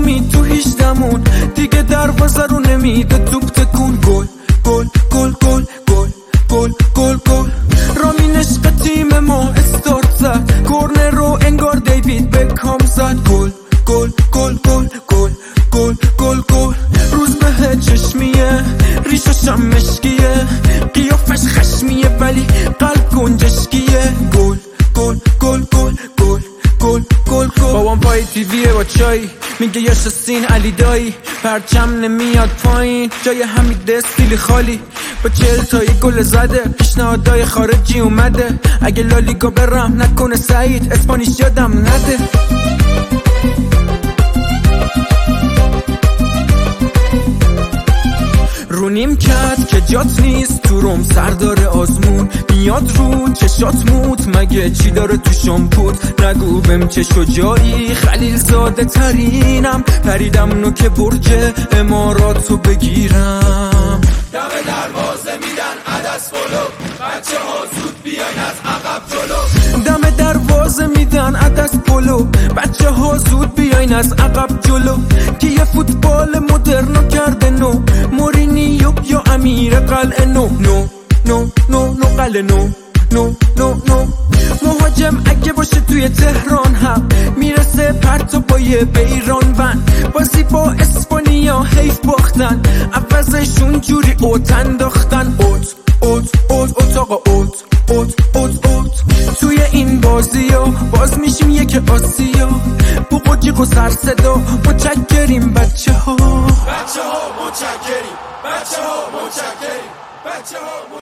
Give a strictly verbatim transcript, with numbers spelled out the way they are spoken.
امید تو هیچدمون دیگه دروازه رو نمیده توپ تکون. گل گل گل گل گل گل گل گل رامین عشق تیم ما استارت زد، کورنر رو انگار دیوید بکام زد. گل گل گل گل گل گل گل گل روز به چشمیه، ریشش هم مشکیه، قیافش خشمیه ولی قلب گنجشکیه. گل گل گل گل گل گل گل گل بابام پای تیویه با چای میگه یاش سین علی دایی، پرچم نمیاد پایین جای حمید استیلی خالی، با چهل تای گل زده پیشنهادای خارجی اومده. اگه لالیگا برم نکنه سعید اسپانیش یادم نده. رو نیم کت که جات نیست تو روم سردار آزمون، میاد رو چشات موت مگه چی داره تو شامپوت. نگو بهم چه شجاعی خلیل زاده ترینم، پریدم نوک برج اماراتو بگیرم. دم دروازه میدن عدس پلو، بچه ها زود بیاین از عقب جلو. دم دروازه میدن عدس پلو، بچه ها زود بیاین از عقب جلو. که یه فوتبال مدرنو کرده نو، مورینیو یا امیر قلعه نو. نو نو نو نو قلعه نو نو نو نو مهاجم اگه باشه توی تهران هم میرسه پرتو پای بیران ون. بازی با اسپانیا حیف باختن، عوضشون جوری اوت انداختن. اوت اوت اوت اوت آقا اوت اوت اوت اوت توی این بازی ها باز میشیم یک آسیا، بوق و جیغ و سر صدا متشکریم بچه ها. بچه ها متشکریم، بچه ها متشکریم، بچه ها